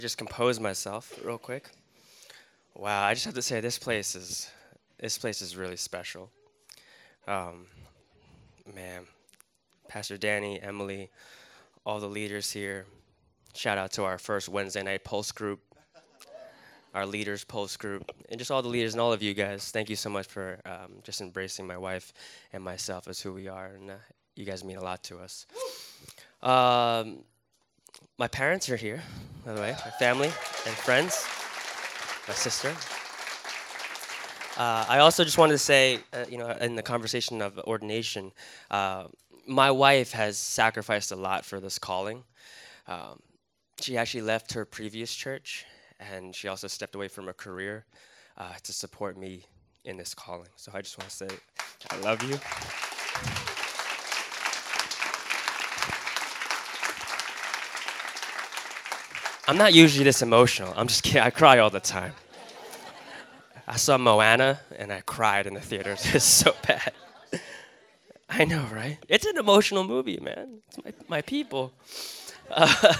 Just compose myself real quick. Wow, I just have to say this place is really special. Um, man, Pastor Danny, Emily, all the leaders here. Shout out to our first Wednesday night pulse group, our leaders pulse group, and just all the leaders and all of you guys. Thank you so much for just embracing my wife and myself as who we are, and you guys mean a lot to us. Um, my parents are here, by the way, my family and friends, my sister. I also just wanted to say, in the conversation of ordination, uh, my wife has sacrificed a lot for this calling. Um, she actually left her previous church, and she also stepped away from her career to support me in this calling. So I just want to say, I love you. I'm not usually this emotional. I'm just kidding. I cry all the time. I saw Moana, and I cried in the theaters. It's so bad. I know, right? It's an emotional movie, man. It's my people. Uh,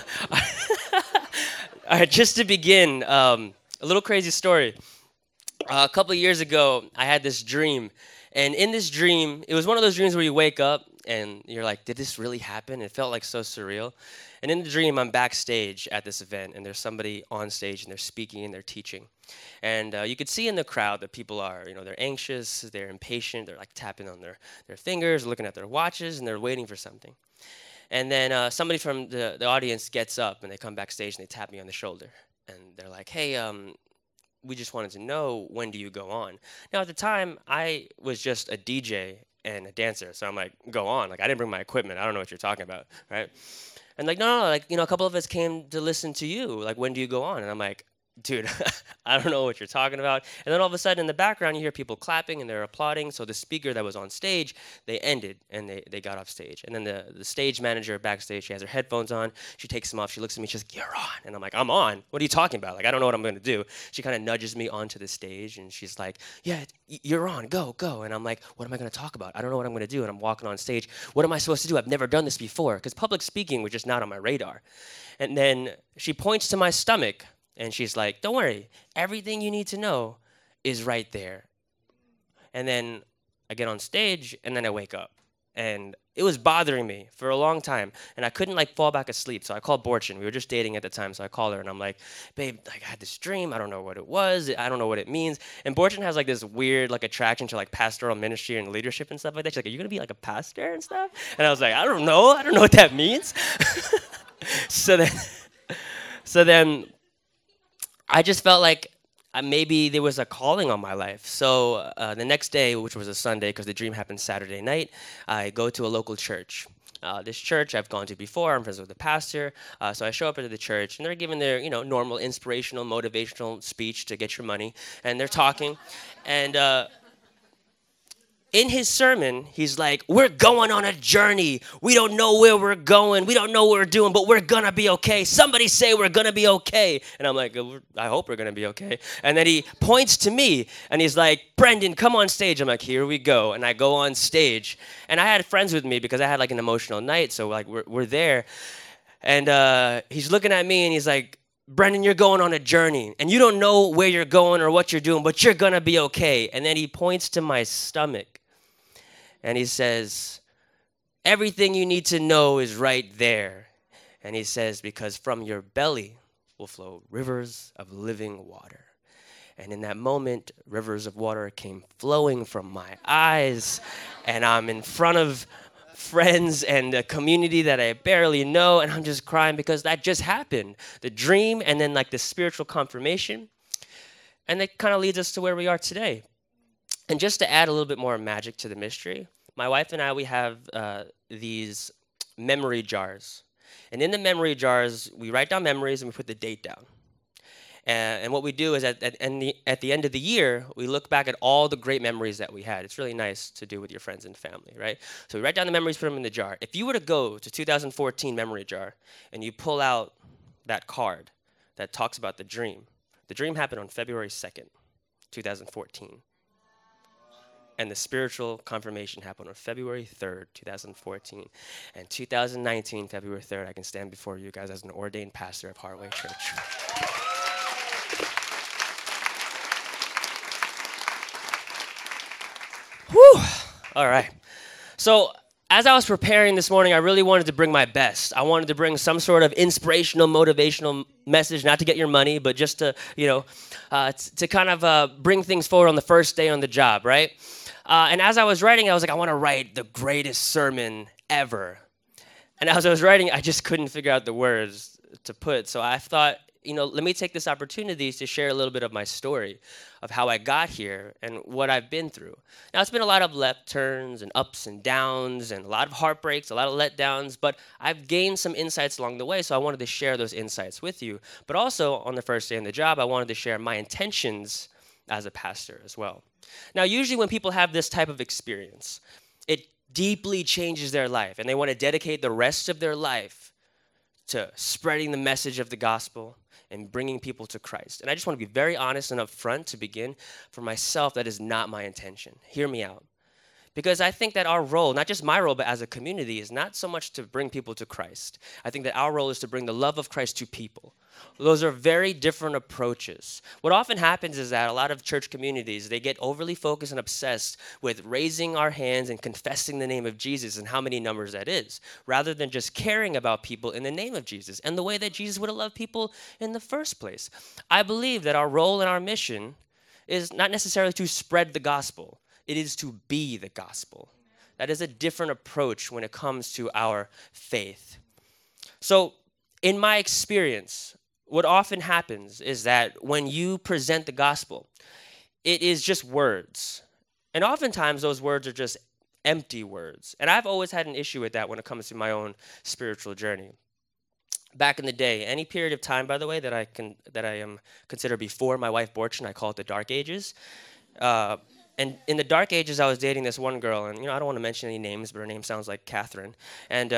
all right, just to begin, a little crazy story. A couple of years ago, I had this dream. And in this dream, it was one of those dreams where you wake up and you're like, did this really happen? It felt like so surreal. And in the dream, I'm backstage at this event, and there's somebody on stage, and they're speaking and they're teaching. And you could see in the crowd that people are, they're anxious, they're impatient, they're like tapping on their fingers, looking at their watches, and they're waiting for something. And then somebody from the audience gets up, and they come backstage, and they tap me on the shoulder. And they're like, hey, we just wanted to know, when do you go on? Now, at the time, I was just a DJ and a dancer. So I'm like, go on. Like, I didn't bring my equipment. I don't know what you're talking about, right? And like, no, like, a couple of us came to listen to you. Like, when do you go on? And I'm like, dude, I don't know what you're talking about. And then all of a sudden in the background, you hear people clapping and they're applauding. So the speaker that was on stage, they ended and they got off stage. And then the stage manager backstage, she has her headphones on. She takes them off. She looks at me. She's like, you're on. And I'm like, I'm on. What are you talking about? Like, I don't know what I'm going to do. She kind of nudges me onto the stage and she's like, yeah, you're on. Go, go. And I'm like, what am I going to talk about? I don't know what I'm going to do. And I'm walking on stage. What am I supposed to do? I've never done this before, because public speaking was just not on my radar. And then she points to my stomach. And she's like, don't worry, everything you need to know is right there. And then I get on stage and then I wake up. And it was bothering me for a long time. And I couldn't like fall back asleep. So I called Borchin. We were just dating at the time. So I called her and I'm like, babe, like I had this dream. I don't know what it was. I don't know what it means. And Borchin has like this weird like attraction to like pastoral ministry and leadership and stuff like that. She's like, are you going to be like a pastor and stuff? And I was like, I don't know. I don't know what that means. so then, so then I just felt like maybe there was a calling on my life. So the next day, which was a Sunday, because the dream happened Saturday night, I go to a local church. This church I've gone to before. I'm friends with the pastor. So I show up at the church, and they're giving their, normal inspirational, motivational speech to get your money, and they're talking, and in his sermon, he's like, we're going on a journey. We don't know where we're going. We don't know what we're doing, but we're going to be okay. Somebody say we're going to be okay. And I'm like, I hope we're going to be okay. And then he points to me, and he's like, Brendan, come on stage. I'm like, here we go. And I go on stage. And I had friends with me because I had like an emotional night. So like we're there. And he's looking at me, and he's like, Brendan, you're going on a journey, and you don't know where you're going or what you're doing, but you're going to be okay. And then he points to my stomach. And he says, everything you need to know is right there. And he says, because from your belly will flow rivers of living water. And in that moment, rivers of water came flowing from my eyes. And I'm in front of friends and a community that I barely know. And I'm just crying because that just happened. The dream and then like the spiritual confirmation. And that kind of leads us to where we are today. And just to add a little bit more magic to the mystery, my wife and I, we have these memory jars. And in the memory jars, we write down memories and we put the date down. And what we do is at the end of the year, we look back at all the great memories that we had. It's really nice to do with your friends and family, right? So we write down the memories, put them in the jar. If you were to go to 2014 memory jar and you pull out that card that talks about the dream happened on February 2nd, 2014. and the spiritual confirmation happened on February 3rd, 2014. And 2019, February 3rd, I can stand before you guys as an ordained pastor of Heartway Church. Whew. All right. So, as I was preparing this morning, I really wanted to bring my best. I wanted to bring some sort of inspirational, motivational message, not to get your money, but just to, to kind of bring things forward on the first day on the job, right? And as I was writing, I was like, I want to write the greatest sermon ever. And as I was writing, I just couldn't figure out the words to put. So I thought, let me take this opportunity to share a little bit of my story of how I got here and what I've been through. Now, it's been a lot of left turns and ups and downs and a lot of heartbreaks, a lot of letdowns, but I've gained some insights along the way, so I wanted to share those insights with you. But also, on the first day on the job, I wanted to share my intentions as a pastor as well. Now, usually when people have this type of experience, it deeply changes their life, and they want to dedicate the rest of their life to spreading the message of the gospel and bringing people to Christ. And I just want to be very honest and upfront to begin. For myself, that is not my intention. Hear me out. Because I think that our role, not just my role, but as a community, is not so much to bring people to Christ. I think that our role is to bring the love of Christ to people. Those are very different approaches. What often happens is that a lot of church communities, they get overly focused and obsessed with raising our hands and confessing the name of Jesus and how many numbers that is, rather than just caring about people in the name of Jesus and the way that Jesus would have loved people in the first place. I believe that our role and our mission is not necessarily to spread the gospel. It is to be the gospel. That is a different approach when it comes to our faith. So, in my experience, what often happens is that when you present the gospel, it is just words. And oftentimes those words are just empty words. And I've always had an issue with that when it comes to my own spiritual journey. Back in the day, any period of time, by the way, that I consider before my wife Borchin, I call it the Dark Ages. And in the Dark Ages, I was dating this one girl, and I don't want to mention any names, but her name sounds like Catherine. And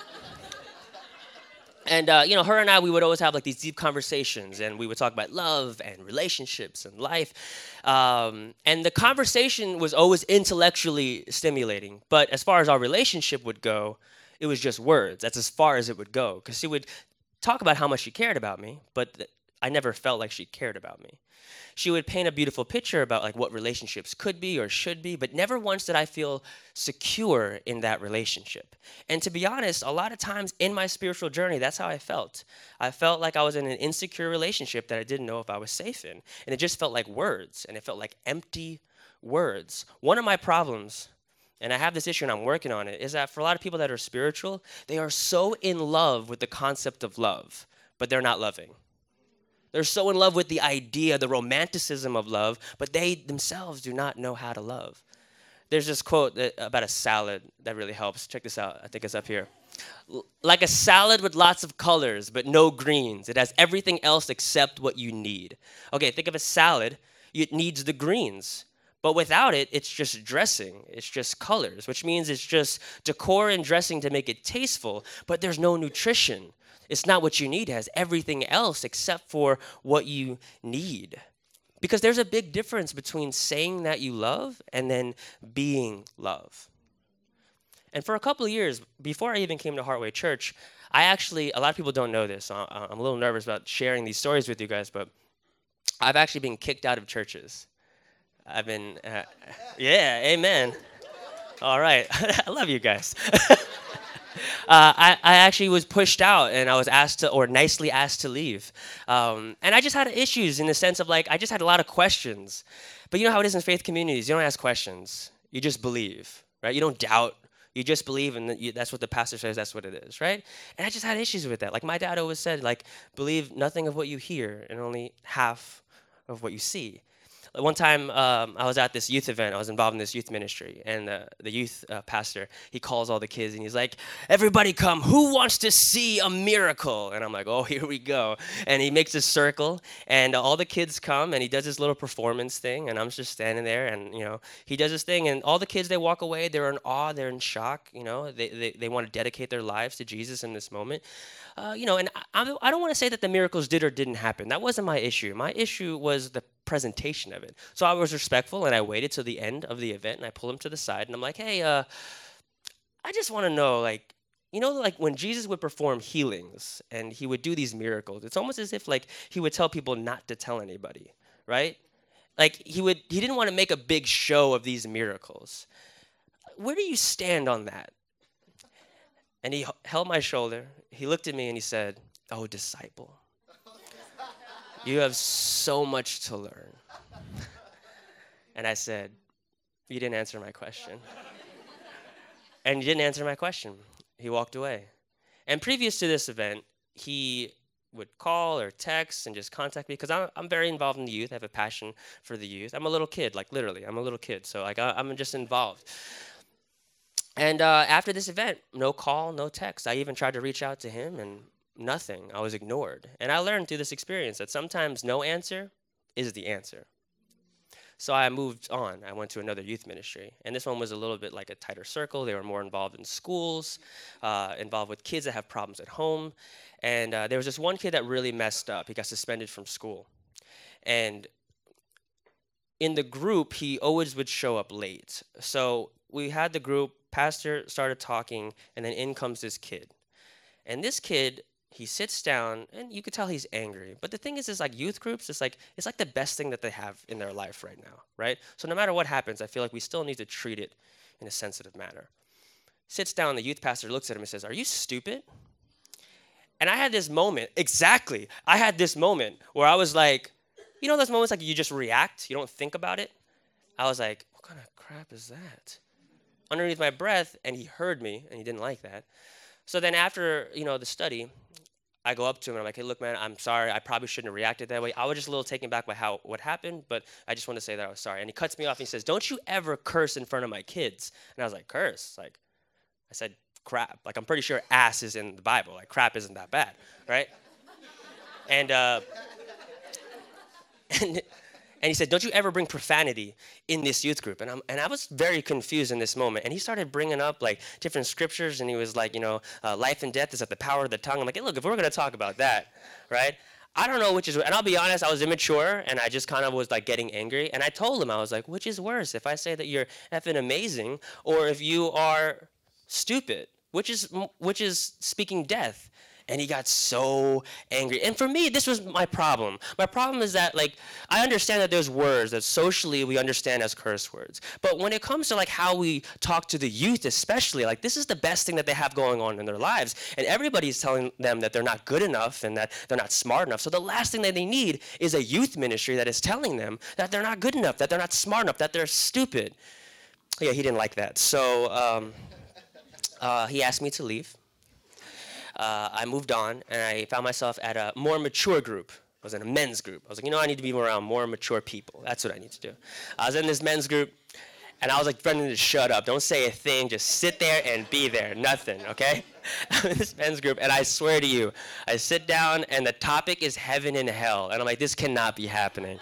her and I, we would always have like these deep conversations, and we would talk about love and relationships and life. And the conversation was always intellectually stimulating. But as far as our relationship would go, it was just words. That's as far as it would go. Because she would talk about how much she cared about me, but I never felt like she cared about me. She would paint a beautiful picture about like what relationships could be or should be, but never once did I feel secure in that relationship. And to be honest, a lot of times in my spiritual journey, that's how I felt. I felt like I was in an insecure relationship that I didn't know if I was safe in. And it just felt like words, and it felt like empty words. One of my problems, and I have this issue and I'm working on it, is that for a lot of people that are spiritual, they are so in love with the concept of love, but they're not loving. They're so in love with the idea, the romanticism of love, but they themselves do not know how to love. There's this quote about a salad that really helps. Check this out. I think it's up here. Like a salad with lots of colors, but no greens. It has everything else except what you need. Okay, think of a salad. It needs the greens. But without it, it's just dressing. It's just colors, which means it's just decor and dressing to make it tasteful, but there's no nutrition. It's not what you need. It has everything else except for what you need. Because there's a big difference between saying that you love and then being love. And for a couple of years, before I even came to Heartway Church, a lot of people don't know this. So I'm a little nervous about sharing these stories with you guys, but I've actually been kicked out of churches. I've been, yeah, amen. All right. I love you guys. I actually was pushed out, and I was nicely asked to leave. And I just had issues in the sense of I just had a lot of questions. But you know how it is in faith communities. You don't ask questions. You just believe, right? You don't doubt. You just believe, and that's what the pastor says, that's what it is, right? And I just had issues with that. Like my dad always said, believe nothing of what you hear and only half of what you see. One time, I was at this youth event. I was involved in this youth ministry, and the youth pastor, he calls all the kids, and he's like, everybody come. Who wants to see a miracle? And I'm like, oh, here we go. And he makes a circle, and all the kids come, and he does this little performance thing, and I'm just standing there, and, he does this thing, and all the kids, they walk away. They're in awe. They're in shock. They want to dedicate their lives to Jesus in this moment. And I don't want to say that the miracles did or didn't happen. That wasn't my issue. My issue was the presentation of it. So I was respectful and I waited till the end of the event and I pulled him to the side and I'm like, hey, I just want to know, like, like when Jesus would perform healings and he would do these miracles, it's almost as if like he would tell people not to tell anybody, right? Like he didn't want to make a big show of these miracles. Where do you stand on that? And he held my shoulder. He looked at me and he said, "Oh, disciple, you have so much to learn." And I said, "You didn't answer my question." And he didn't answer my question. He walked away. And previous to this event, he would call or text and just contact me because I'm very involved in the youth. I have a passion for the youth. I'm a little kid, like literally, I'm a little kid. So like I'm just involved. And after this event, no call, no text. I even tried to reach out to him and nothing. I was ignored. And I learned through this experience that sometimes no answer is the answer. So I moved on. I went to another youth ministry. And this one was a little bit like a tighter circle. They were more involved in schools, involved with kids that have problems at home. And there was this one kid that really messed up. He got suspended from school. And in the group, he always would show up late. So we had the group, pastor started talking, and then in comes this kid. And this kid, he sits down, and you could tell he's angry. But the thing is like youth groups, it's like the best thing that they have in their life right now, right? So no matter what happens, I feel like we still need to treat it in a sensitive manner. Sits down, the youth pastor looks at him and says, "Are you stupid?" And I had this moment, exactly. I had this moment where I was like, those moments like you just react, you don't think about it. I was like, what kind of crap is that? Underneath my breath, and he heard me, and he didn't like that. So then after, the study, I go up to him and I'm like, "Hey, look, man, I'm sorry. I probably shouldn't have reacted that way. I was just a little taken back by what happened, but I just want to say that I was sorry." And he cuts me off and he says, "Don't you ever curse in front of my kids." And I was like, "Curse?" Like, I said, "Crap." Like, I'm pretty sure ass is in the Bible. Like, crap isn't that bad, right? And and he said, "Don't you ever bring profanity in this youth group?" And I was very confused in this moment. And he started bringing up like different scriptures, and he was like, life and death is at the power of the tongue. I'm like, "Hey, look, if we're gonna talk about that, right? I don't know which is." And I'll be honest, I was immature, and I just kind of was like getting angry. And I told him, I was like, "Which is worse, if I say that you're effing amazing, or if you are stupid? Which is speaking death?" And he got so angry. And for me, this was my problem. My problem is that, like, I understand that there's words that socially we understand as curse words. But when it comes to, like, how we talk to the youth especially, like, this is the best thing that they have going on in their lives. And everybody's telling them that they're not good enough and that they're not smart enough. So the last thing that they need is a youth ministry that is telling them that they're not good enough, that they're not smart enough, that they're stupid. Yeah, he didn't like that. So he asked me to leave. I moved on, and I found myself at a more mature group. I was in a men's group. I was like, I need to be around more mature people. That's what I need to do. I was in this men's group, and I was like, Brendan, just shut up. Don't say a thing. Just sit there and be there. Nothing, okay? I'm in this men's group, and I swear to you, I sit down, and the topic is heaven and hell. And I'm like, this cannot be happening.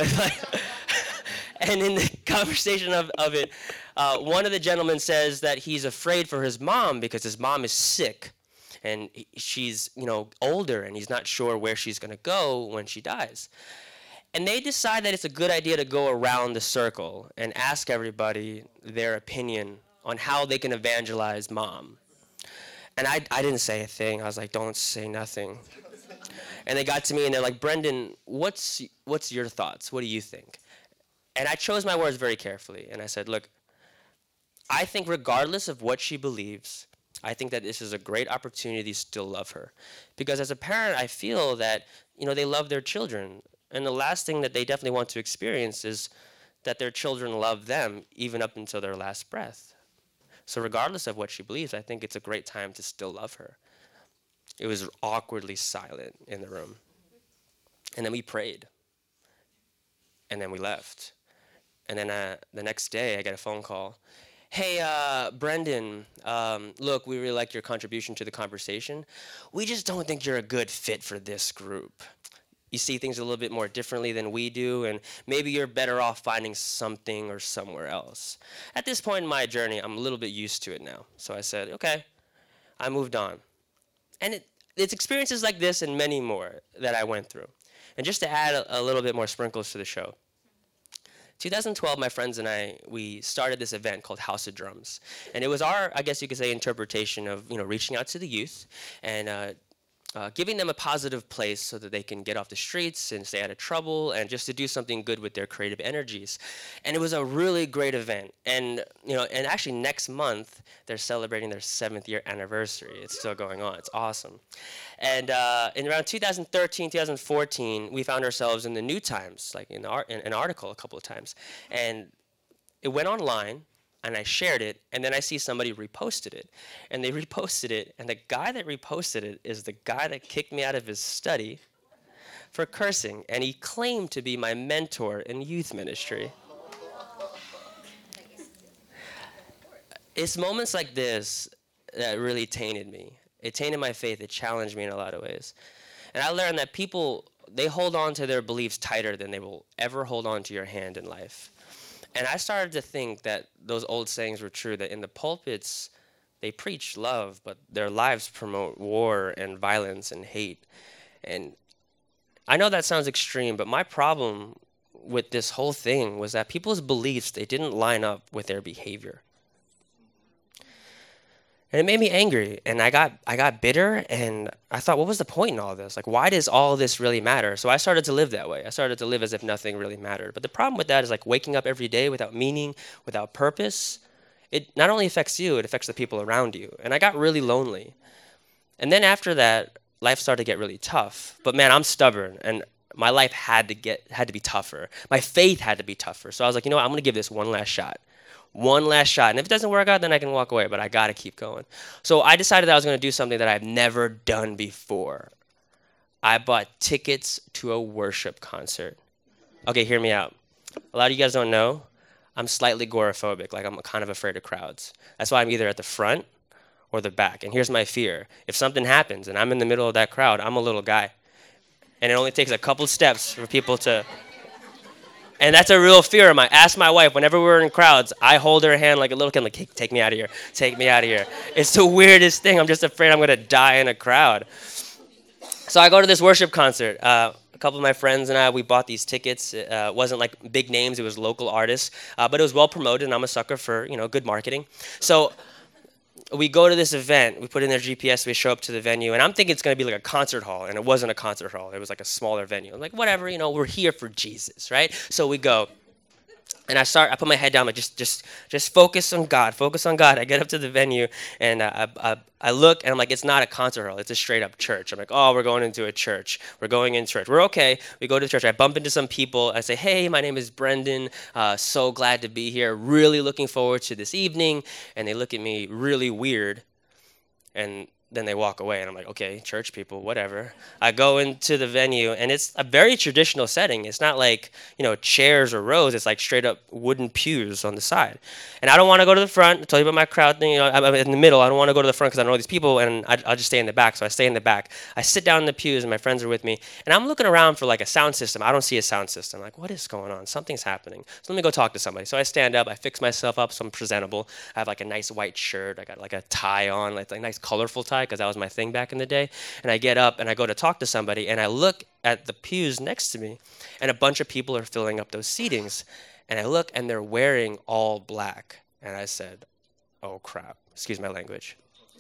And in the conversation of it, one of the gentlemen says that he's afraid for his mom because his mom is sick. And she's, older, and he's not sure where she's going to go when she dies. And they decide that it's a good idea to go around the circle and ask everybody their opinion on how they can evangelize mom. And I didn't say a thing. I was like, don't say nothing. And they got to me, and they're like, Brendan, what's your thoughts? What do you think? And I chose my words very carefully. And I said, look, I think regardless of what she believes, I think that this is a great opportunity to still love her. Because as a parent, I feel that, they love their children. And the last thing that they definitely want to experience is that their children love them even up until their last breath. So regardless of what she believes, I think it's a great time to still love her. It was awkwardly silent in the room. And then we prayed. And then we left. And then the next day, I get a phone call. Hey, Brendan, look, we really like your contribution to the conversation. We just don't think you're a good fit for this group. You see things a little bit more differently than we do, and maybe you're better off finding something or somewhere else. At this point in my journey, I'm a little bit used to it now. So I said, okay, I moved on. And it's experiences like this and many more that I went through. And just to add a little bit more sprinkles to the show, 2012, my friends and I, we started this event called House of Drums. And it was our, I guess you could say, interpretation of, reaching out to the youth and giving them a positive place so that they can get off the streets and stay out of trouble and just to do something good with their creative energies. And it was a really great event. And, and actually next month, they're celebrating their 7th year anniversary. It's still going on. It's awesome. And in around 2013, 2014, we found ourselves in the New Times, like in an article a couple of times. And it went online, and I shared it, and then I see somebody reposted it. And they reposted it, and the guy that reposted it is the guy that kicked me out of his study for cursing. And he claimed to be my mentor in youth ministry. It's moments like this that really tainted me. It tainted my faith. It challenged me in a lot of ways. And I learned that people, they hold on to their beliefs tighter than they will ever hold on to your hand in life. And I started to think that those old sayings were true, that in the pulpits, they preach love, but their lives promote war and violence and hate. And I know that sounds extreme, but my problem with this whole thing was that people's beliefs, they didn't line up with their behavior. And it made me angry, and I got bitter, and I thought, what was the point in all this? Like, why does all this really matter? So I started to live that way. I started to live as if nothing really mattered. But the problem with that is like waking up every day without meaning, without purpose. It not only affects you, it affects the people around you. And I got really lonely. And then after that, life started to get really tough. But man, I'm stubborn, and my life had to be tougher. My faith had to be tougher. So I was like, I'm going to give this one last shot. One last shot. And if it doesn't work out, then I can walk away. But I got to keep going. So I decided that I was going to do something that I've never done before. I bought tickets to a worship concert. Okay, hear me out. A lot of you guys don't know, I'm slightly agoraphobic. Like, I'm kind of afraid of crowds. That's why I'm either at the front or the back. And here's my fear. If something happens and I'm in the middle of that crowd, I'm a little guy. And it only takes a couple steps for people to... And that's a real fear of mine. Ask my wife, whenever we're in crowds, I hold her hand like a little kid, like, hey, take me out of here. Take me out of here. It's the weirdest thing. I'm just afraid I'm going to die in a crowd. So I go to this worship concert. A couple of my friends and I, we bought these tickets. It wasn't like big names. It was local artists. But it was well promoted, and I'm a sucker for, good marketing. So we go to this event, we put in their GPS, we show up to the venue, and I'm thinking it's going to be like a concert hall, and it wasn't a concert hall. It was like a smaller venue. I'm like, whatever, we're here for Jesus, right? So we go, and I put my head down, like, just focus on God, focus on God. I get up to the venue, and I look, and I'm like, it's not a concert hall, it's a straight up church. I'm like, oh, we're going into a church. We're going in church. We're okay. We go to church. I bump into some people. I say, hey, my name is Brendan. So glad to be here. Really looking forward to this evening. And they look at me really weird, and then they walk away, and I'm like, okay, church people, whatever. I go into the venue, and it's a very traditional setting. It's not like, chairs or rows. It's like straight up wooden pews on the side. And I don't want to go to the front. I told you about my crowd thing. I'm in the middle. I don't want to go to the front because I don't know these people, and I'll just stay in the back. So I stay in the back. I sit down in the pews, and my friends are with me, and I'm looking around for like a sound system. I don't see a sound system. I'm like, what is going on? Something's happening. So let me go talk to somebody. So I stand up. I fix myself up so I'm presentable. I have like a nice white shirt. I got like a tie on, like a nice colorful tie, because that was my thing back in the day. And I get up and I go to talk to somebody, and I look at the pews next to me, and a bunch of people are filling up those seatings. And I look, and they're wearing all black. And I said, oh crap, excuse my language.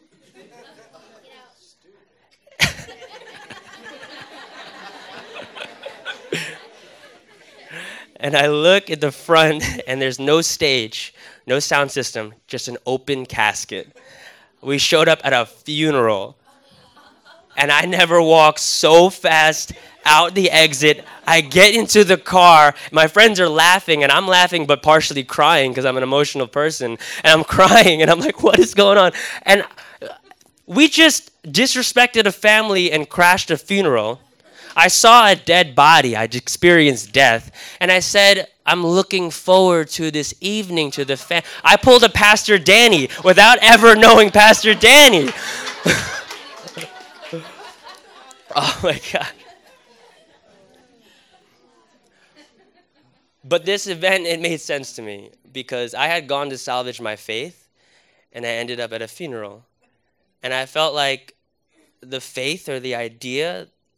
And I look at the front, and there's no stage, no sound system, just an open casket. We showed up at a funeral, and I never walked so fast out the exit. I get into the car. My friends are laughing, and I'm laughing but partially crying because I'm an emotional person. And I'm crying, and I'm like, what is going on? And we just disrespected a family and crashed a funeral. I saw a dead body. I'd experienced death. And I said, I'm looking forward to this evening, to the I pulled a Pastor Danny without ever knowing Pastor Danny. Oh my God. But this event, it made sense to me because I had gone to salvage my faith, and I ended up at a funeral. And I felt like the faith or the idea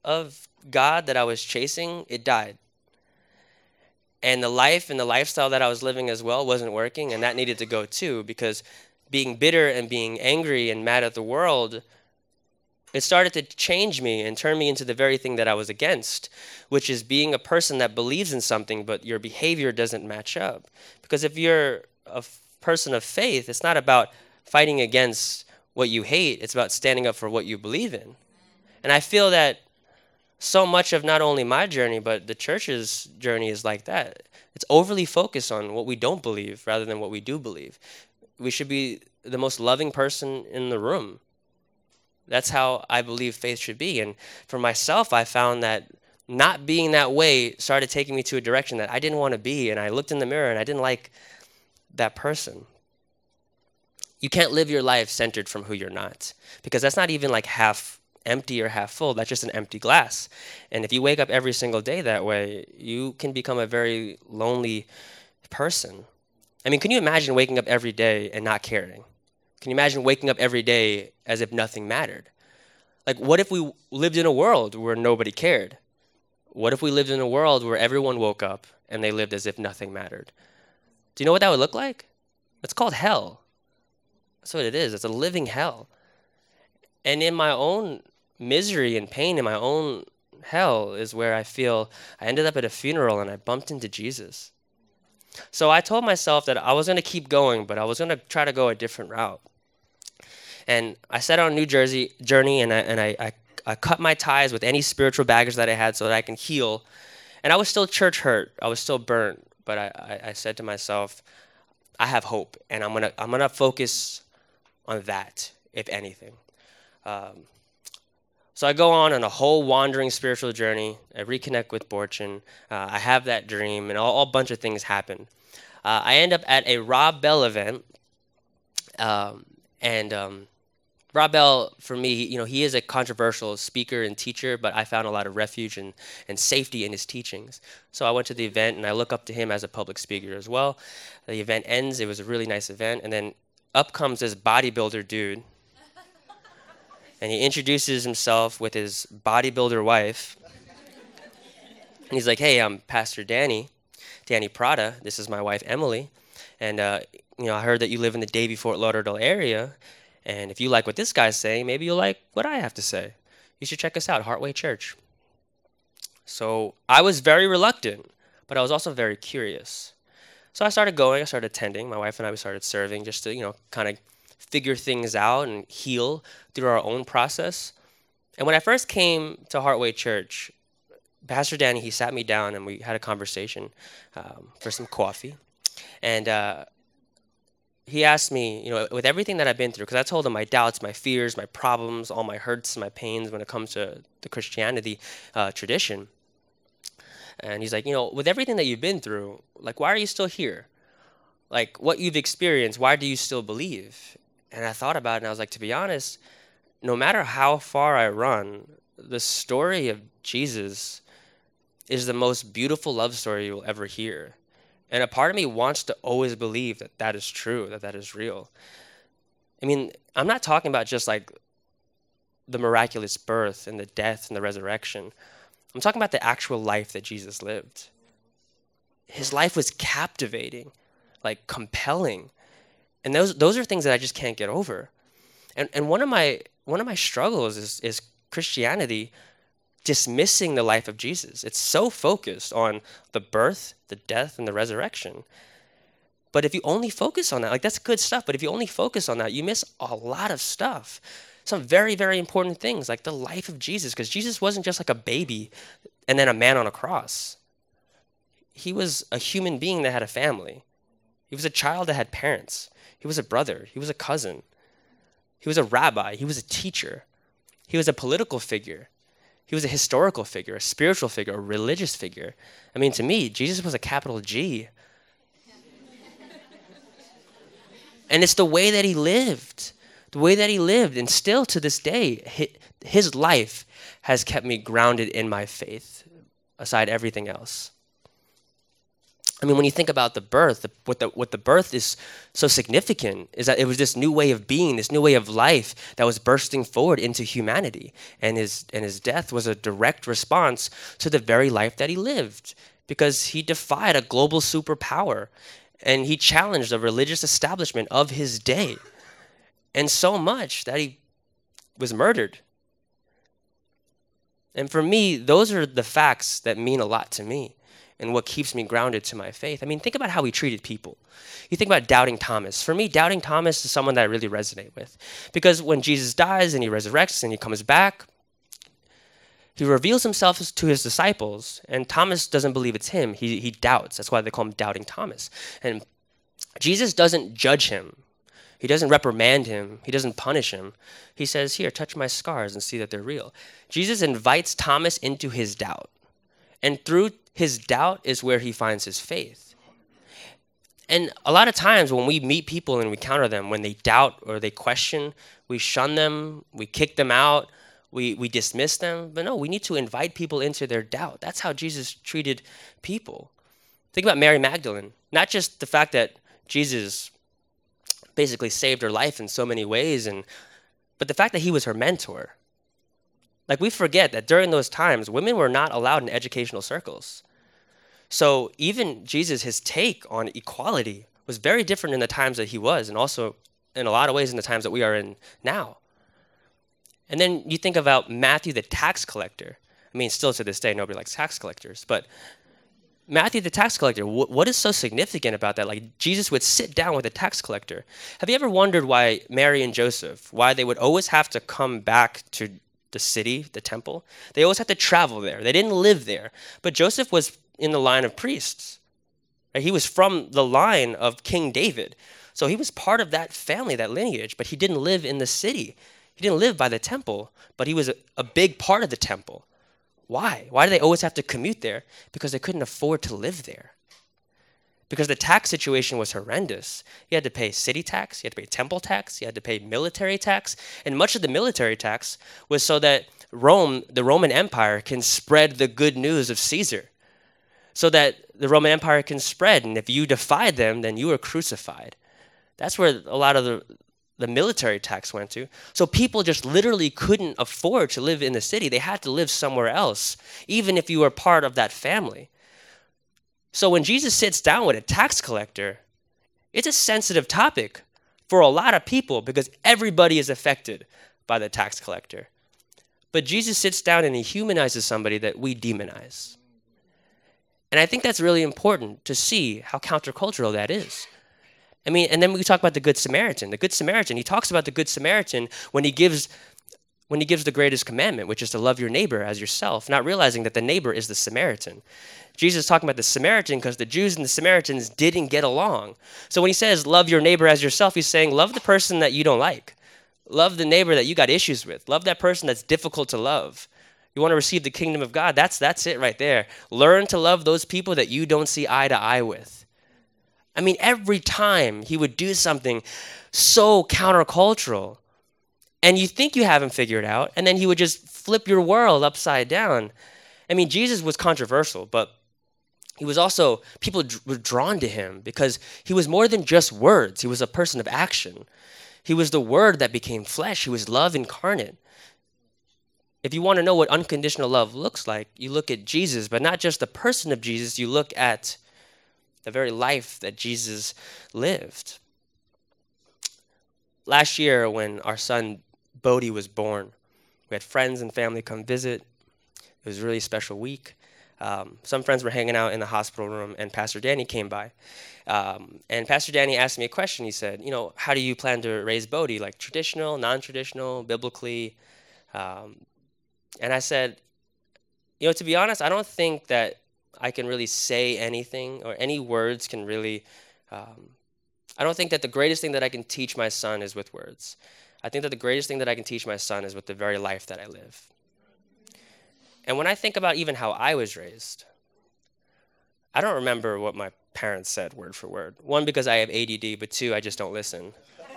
of God that I was chasing, it died. And the life and the lifestyle that I was living as well wasn't working, and that needed to go too, because being bitter and being angry and mad at the world, it started to change me and turn me into the very thing that I was against, which is being a person that believes in something, but your behavior doesn't match up. Because if you're a person of faith, it's not about fighting against what you hate, it's about standing up for what you believe in. And I feel that so much of not only my journey, but the church's journey is like that. It's overly focused on what we don't believe rather than what we do believe. We should be the most loving person in the room. That's how I believe faith should be. And for myself, I found that not being that way started taking me to a direction that I didn't want to be. And I looked in the mirror and I didn't like that person. You can't live your life centered from who you're not, because that's not even like half empty or half full. That's just an empty glass. And if you wake up every single day that way, you can become a very lonely person. I mean, can you imagine waking up every day and not caring? Can you imagine waking up every day as if nothing mattered? Like, what if we lived in a world where nobody cared? What if we lived in a world where everyone woke up and they lived as if nothing mattered? Do you know what that would look like? It's called hell. That's what it is. It's a living hell. And in my own misery and pain, in my own hell, is where I feel I ended up at a funeral and I bumped into Jesus. So I told myself that I was going to keep going, but I was going to try to go a different route. And I set out on a New Jersey journey, and I cut my ties with any spiritual baggage that I had so that I can heal. And I was still church hurt. I was still burnt. But I said to myself, I have hope, and I'm gonna focus on that, if anything. So I go on a whole wandering spiritual journey. I reconnect with Borchin. I have that dream, and a bunch of things happen. I end up at a Rob Bell event, and Rob Bell, for me, he is a controversial speaker and teacher, but I found a lot of refuge and safety in his teachings. So I went to the event, and I look up to him as a public speaker as well. The event ends. It was a really nice event, and then up comes this bodybuilder dude, and he introduces himself with his bodybuilder wife. And he's like, "Hey, I'm Pastor Danny Prada. This is my wife, Emily. And, I heard that you live in the Davie-Fort Lauderdale area. And if you like what this guy's saying, maybe you'll like what I have to say. You should check us out, Heartway Church." So I was very reluctant, but I was also very curious. So I started going, I started attending. My wife and I, we started serving just to, kind of figure things out and heal through our own process. And when I first came to Heartway Church, Pastor Danny, he sat me down and we had a conversation for some coffee. And he asked me, with everything that I've been through, because I told him my doubts, my fears, my problems, all my hurts and my pains when it comes to the Christianity tradition. And he's like, with everything that you've been through, like, why are you still here? Like, what you've experienced, why do you still believe? And I thought about it, and I was like, to be honest, no matter how far I run, the story of Jesus is the most beautiful love story you'll ever hear. And a part of me wants to always believe that that is true, that that is real. I mean, I'm not talking about just like the miraculous birth and the death and the resurrection. I'm talking about the actual life that Jesus lived. His life was captivating, like compelling. And those are things that I just can't get over. And one of my struggles is Christianity dismissing the life of Jesus. It's so focused on the birth, the death, and the resurrection. But if you only focus on that, like, that's good stuff, but if you only focus on that, you miss a lot of stuff. Some very, very important things, like the life of Jesus, because Jesus wasn't just like a baby and then a man on a cross. He was a human being that had a family. He was a child that had parents. He was a brother. He was a cousin. He was a rabbi. He was a teacher. He was a political figure. He was a historical figure, a spiritual figure, a religious figure. I mean, to me, Jesus was a capital G. And it's the way that he lived. The way that he lived. And still to this day, his life has kept me grounded in my faith, aside everything else. I mean, when you think about the birth, what the birth is so significant is that it was this new way of being, this new way of life that was bursting forward into humanity. And his death was a direct response to the very life that he lived, because he defied a global superpower and he challenged the religious establishment of his day. And so much that he was murdered. And for me, those are the facts that mean a lot to me and what keeps me grounded to my faith. I mean, think about how he treated people. You think about Doubting Thomas. For me, Doubting Thomas is someone that I really resonate with, because when Jesus dies and he resurrects and he comes back, he reveals himself to his disciples, and Thomas doesn't believe it's him. He doubts. That's why they call him Doubting Thomas. And Jesus doesn't judge him. He doesn't reprimand him. He doesn't punish him. He says, here, touch my scars and see that they're real. Jesus invites Thomas into his doubt. And through his doubt is where he finds his faith. And a lot of times when we meet people and we encounter them, when they doubt or they question, we shun them, we kick them out, we dismiss them. But no, we need to invite people into their doubt. That's how Jesus treated people. Think about Mary Magdalene. Not just the fact that Jesus basically saved her life in so many ways, but the fact that he was her mentor. Like, we forget that during those times, women were not allowed in educational circles. So even Jesus, his take on equality was very different in the times that he was, and also in a lot of ways in the times that we are in now. And then you think about Matthew the tax collector. I mean, still to this day, nobody likes tax collectors, but Matthew the tax collector, what is so significant about that? Like, Jesus would sit down with a tax collector. Have you ever wondered why Mary and Joseph, why they would always have to come back to the city, the temple? They always had to travel there. They didn't live there. But Joseph was in the line of priests. Right? He was from the line of King David. So he was part of that family, that lineage, but he didn't live in the city. He didn't live by the temple, but he was a big part of the temple. Why? Why do they always have to commute there? Because they couldn't afford to live there. Because the tax situation was horrendous. You had to pay city tax, you had to pay temple tax, you had to pay military tax, and much of the military tax was so that Rome, the Roman Empire, can spread the good news of Caesar. So that the Roman Empire can spread, and if you defied them, then you were crucified. That's where a lot of the military tax went to. So people just literally couldn't afford to live in the city. They had to live somewhere else, even if you were part of that family. So when Jesus sits down with a tax collector, it's a sensitive topic for a lot of people because everybody is affected by the tax collector. But Jesus sits down and he humanizes somebody that we demonize. And I think that's really important to see how countercultural that is. I mean, and then we talk about the Good Samaritan. The Good Samaritan, he talks about the Good Samaritan when he gives the greatest commandment, which is to love your neighbor as yourself, not realizing that the neighbor is the Samaritan. Jesus is talking about the Samaritan because the Jews and the Samaritans didn't get along. So when he says love your neighbor as yourself, he's saying love the person that you don't like. Love the neighbor that you got issues with. Love that person that's difficult to love. You want to receive the kingdom of God, that's it right there. Learn to love those people that you don't see eye to eye with. I mean, every time he would do something so countercultural, and you think you have him figured out, and then he would just flip your world upside down. I mean, Jesus was controversial, but he was also, people were drawn to him because he was more than just words. He was a person of action. He was the word that became flesh. He was love incarnate. If you want to know what unconditional love looks like, you look at Jesus, but not just the person of Jesus, you look at the very life that Jesus lived. Last year, when our son Bodhi was born, we had friends and family come visit. It was a really special week. Some friends were hanging out in the hospital room, and Pastor Danny came by. And Pastor Danny asked me a question. He said, how do you plan to raise Bodhi? Like traditional, non-traditional, biblically? And I said, to be honest, I don't think that I can really say anything or any words can really, I don't think that the greatest thing that I can teach my son is with words. I think that the greatest thing that I can teach my son is with the very life that I live. And when I think about even how I was raised, I don't remember what my parents said word for word. One, because I have ADD, but two, I just don't listen.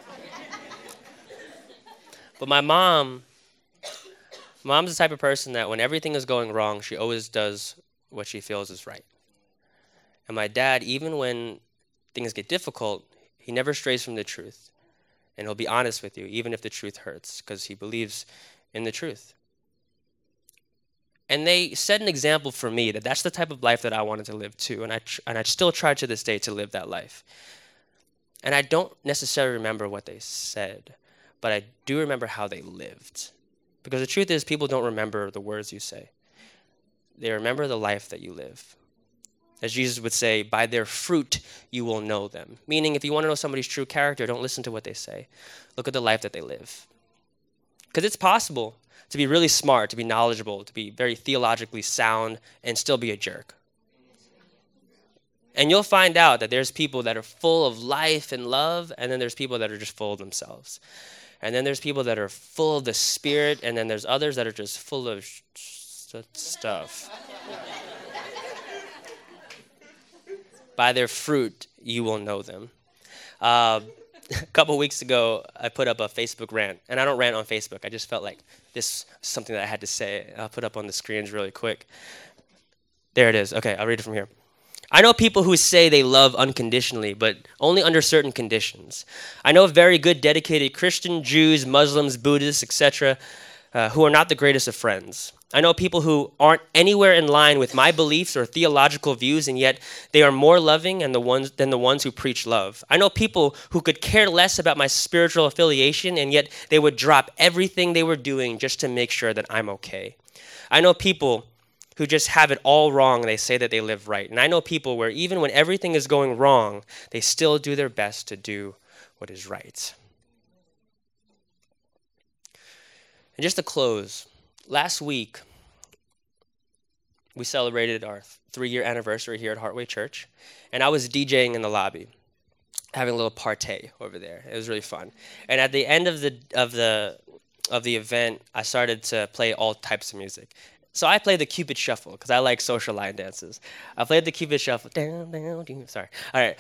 But my mom's the type of person that when everything is going wrong, she always does what she feels is right. And my dad, even when things get difficult, he never strays from the truth. And he'll be honest with you, even if the truth hurts, because he believes in the truth. And they set an example for me that that's the type of life that I wanted to live too. And I still try to this day to live that life. And I don't necessarily remember what they said, but I do remember how they lived. Because the truth is, people don't remember the words you say. They remember the life that you live. As Jesus would say, by their fruit you will know them. Meaning, if you want to know somebody's true character, don't listen to what they say. Look at the life that they live. Because it's possible to be really smart, to be knowledgeable, to be very theologically sound, and still be a jerk. And you'll find out that there's people that are full of life and love, and then there's people that are just full of themselves. And then there's people that are full of the Spirit, and then there's others that are just full of stuff. By their fruit, you will know them. A couple weeks ago, I put up a Facebook rant. And I don't rant on Facebook. I just felt like this is something that I had to say. I'll put up on the screens really quick. There it is. Okay, I'll read it from here. I know people who say they love unconditionally, but only under certain conditions. I know very good, dedicated Christian, Jews, Muslims, Buddhists, etc., who are not the greatest of friends. I know people who aren't anywhere in line with my beliefs or theological views, and yet they are more loving than the ones who preach love. I know people who could care less about my spiritual affiliation, and yet they would drop everything they were doing just to make sure that I'm okay. I know people who just have it all wrong and they say that they live right. And I know people where even when everything is going wrong, they still do their best to do what is right. And just to close, last week, we celebrated our 3-year anniversary here at Heartway Church, and I was DJing in the lobby, having a little party over there. It was really fun. And at the end of the event, I started to play all types of music. So I played the Cupid Shuffle because I like social line dances. I played the Cupid Shuffle. Sorry. All right.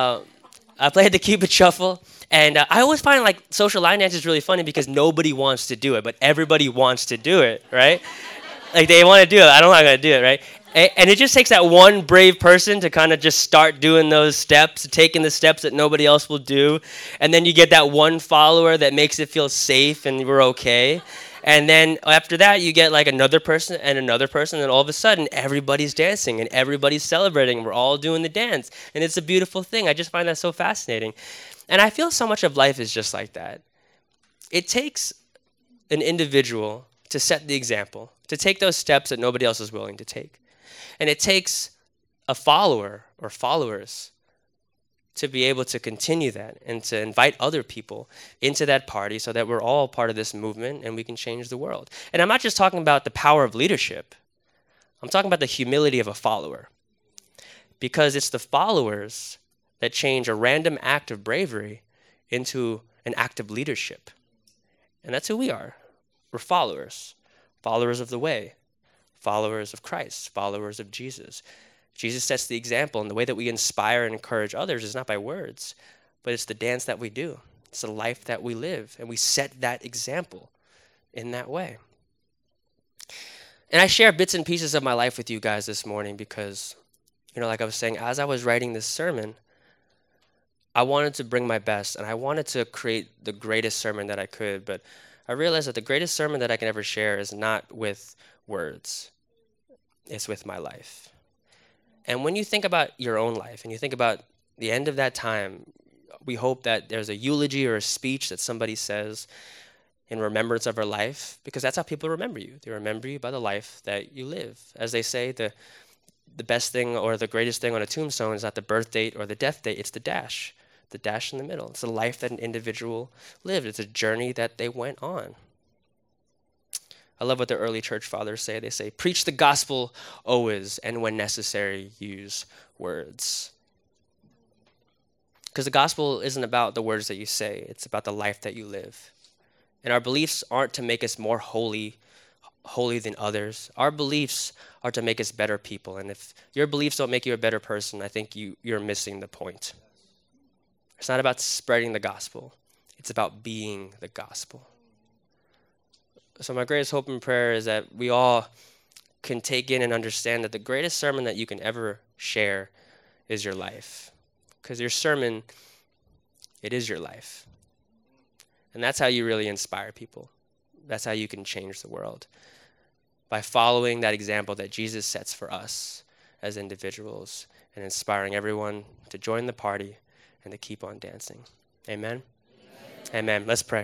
I played the Cupid Shuffle, and I always find like social line dance is really funny because nobody wants to do it, but everybody wants to do it, right? Like they want to do it. I'm not going to do it, right? And it just takes that one brave person to kind of just start doing those steps, taking the steps that nobody else will do. And then you get that one follower that makes it feel safe and we're okay. And then after that, you get like another person, and all of a sudden, everybody's dancing and everybody's celebrating. We're all doing the dance. And it's a beautiful thing. I just find that so fascinating. And I feel so much of life is just like that. It takes an individual to set the example, to take those steps that nobody else is willing to take. And it takes a follower or followers to be able to continue that and to invite other people into that party so that we're all part of this movement and we can change the world. And I'm not just talking about the power of leadership. I'm talking about the humility of a follower. Because it's the followers that change a random act of bravery into an act of leadership. And that's who we are. We're followers. Followers of the way. Followers of Christ. Followers of Jesus. Jesus sets the example, and the way that we inspire and encourage others is not by words, but it's the dance that we do. It's the life that we live, and we set that example in that way. And I share bits and pieces of my life with you guys this morning because, like I was saying, as I was writing this sermon, I wanted to bring my best, and I wanted to create the greatest sermon that I could, but I realized that the greatest sermon that I can ever share is not with words. It's with my life. And when you think about your own life and you think about the end of that time, we hope that there's a eulogy or a speech that somebody says in remembrance of our life, because that's how people remember you. They remember you by the life that you live. As they say, the best thing or the greatest thing on a tombstone is not the birth date or the death date, it's the dash in the middle. It's the life that an individual lived. It's a journey that they went on. I love what the early church fathers say. They say, preach the gospel always, and when necessary, use words. Because the gospel isn't about the words that you say. It's about the life that you live. And our beliefs aren't to make us more holy than others. Our beliefs are to make us better people. And if your beliefs don't make you a better person, I think you're missing the point. It's not about spreading the gospel. It's about being the gospel. So my greatest hope and prayer is that we all can take in and understand that the greatest sermon that you can ever share is your life. Because your sermon, it is your life. And that's how you really inspire people. That's how you can change the world. By following that example that Jesus sets for us as individuals and inspiring everyone to join the party and to keep on dancing. Amen? Amen. Let's pray.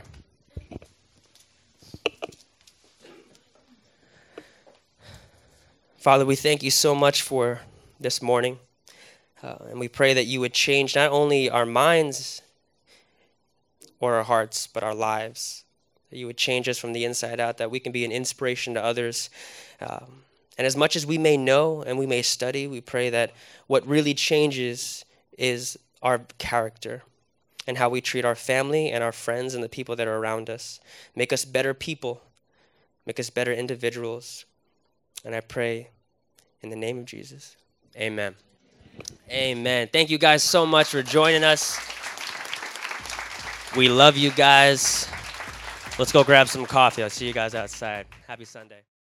Father, we thank you so much for this morning. And we pray that you would change not only our minds or our hearts, but our lives. That you would change us from the inside out, that we can be an inspiration to others. And as much as we may know and we may study, we pray that what really changes is our character and how we treat our family and our friends and the people that are around us. Make us better people. Make us better individuals. And I pray in the name of Jesus. Amen. Amen. Thank you guys so much for joining us. We love you guys. Let's go grab some coffee. I'll see you guys outside. Happy Sunday.